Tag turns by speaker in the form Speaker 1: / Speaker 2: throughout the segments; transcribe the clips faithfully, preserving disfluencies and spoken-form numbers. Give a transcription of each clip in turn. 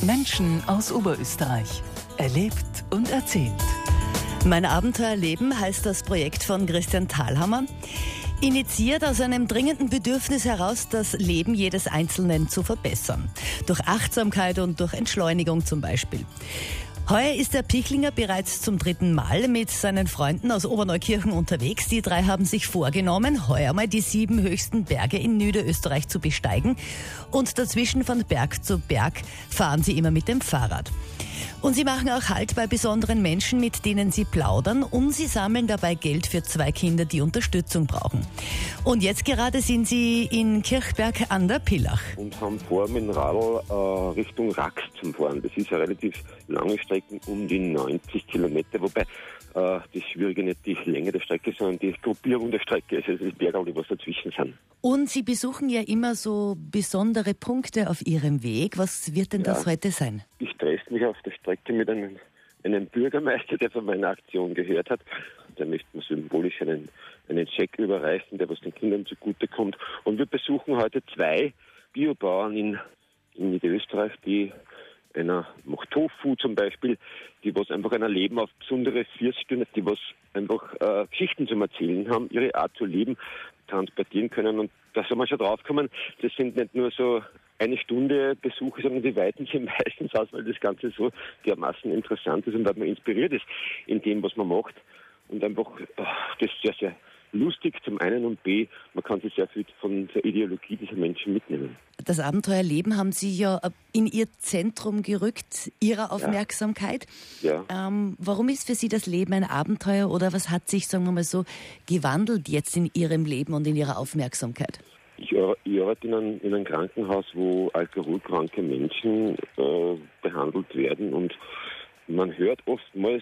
Speaker 1: Menschen aus Oberösterreich. Erlebt und erzählt.
Speaker 2: Mein Abenteuerleben heißt das Projekt von Christian Thalhammer. Initiiert aus einem dringenden Bedürfnis heraus, das Leben jedes Einzelnen zu verbessern. Durch Achtsamkeit und durch Entschleunigung zum Beispiel. Heuer ist der Pichlinger bereits zum dritten Mal mit seinen Freunden aus Oberneukirchen unterwegs. Die drei haben sich vorgenommen, heuer mal die sieben höchsten Berge in Niederösterreich zu besteigen. Und dazwischen von Berg zu Berg fahren sie immer mit dem Fahrrad. Und sie machen auch Halt bei besonderen Menschen, mit denen sie plaudern, und sie sammeln dabei Geld für zwei Kinder, die Unterstützung brauchen. Und jetzt gerade sind sie in Kirchberg an der Pillach.
Speaker 3: Und haben vor, mit dem Radl äh, Richtung Rax zu fahren. Das ist eine relativ lange Strecke, um die neunzig Kilometer, wobei äh, das Schwierige nicht die Länge der Strecke, sondern die Gruppierung der Strecke, also das Berge, die was dazwischen sind.
Speaker 2: Und Sie besuchen ja immer so besondere Punkte auf Ihrem Weg. Was wird denn ja. das heute sein?
Speaker 3: Ich treffe mich auf der Strecke mit einem, einem Bürgermeister, der von meiner Aktion gehört hat. Der möchte mir symbolisch einen, einen Scheck überreichen, der was den Kindern zugutekommt. Und wir besuchen heute zwei Biobauern in, in Niederösterreich, die einer macht Tofu zum Beispiel, die was einfach ein Leben auf besondere Viertelstunden, die was einfach äh, Geschichten zum Erzählen haben, ihre Art zu leben, transportieren können. Und da sind wir schon draufgekommen, das sind nicht nur so eine Stunde Besuche, sondern die weiten sich meistens aus, weil das Ganze so dermaßen interessant ist und weil man inspiriert ist in dem, was man macht. Und einfach oh, das ist sehr, sehr lustig zum einen und B, man kann sich sehr viel von der Ideologie dieser Menschen mitnehmen. Das
Speaker 2: Abenteuerleben haben Sie ja in Ihr Zentrum gerückt, Ihrer Aufmerksamkeit.
Speaker 3: Ja.
Speaker 2: Ja. Ähm, warum ist für Sie das Leben ein Abenteuer oder was hat sich, sagen wir mal so, gewandelt jetzt in Ihrem Leben und in Ihrer Aufmerksamkeit?
Speaker 3: Ich, ich arbeite in einem, in einem Krankenhaus, wo alkoholkranke Menschen äh, behandelt werden und man hört oftmals,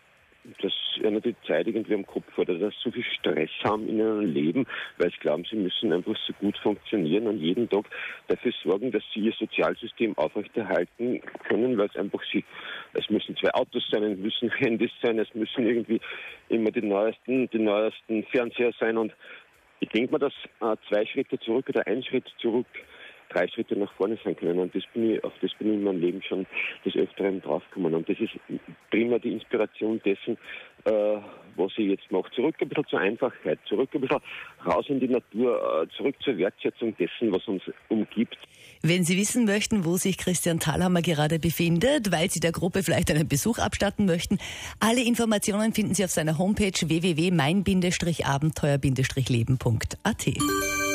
Speaker 3: dass einer die Zeit irgendwie am Kopf hat, dass sie so viel Stress haben in ihrem Leben, weil sie glauben, sie müssen einfach so gut funktionieren und jeden Tag dafür sorgen, dass sie ihr Sozialsystem aufrechterhalten können, weil es einfach sie, es müssen zwei Autos sein, es müssen Handys sein, es müssen irgendwie immer die neuesten, die neuesten Fernseher sein und ich denke mal, dass äh, zwei Schritte zurück oder ein Schritt zurück drei Schritte nach vorne sein können. Und das bin ich, auf das bin ich in meinem Leben schon des Öfteren draufgekommen. Und das ist prima die Inspiration dessen, äh, was ich jetzt mache. Zurück ein bisschen zur Einfachheit, zurück ein bisschen raus in die Natur, äh, zurück zur Wertschätzung dessen, was uns umgibt.
Speaker 2: Wenn Sie wissen möchten, wo sich Christian Thalhammer gerade befindet, weil Sie der Gruppe vielleicht einen Besuch abstatten möchten, alle Informationen finden Sie auf seiner Homepage w w w punkt mein Abenteuer leben punkt a t.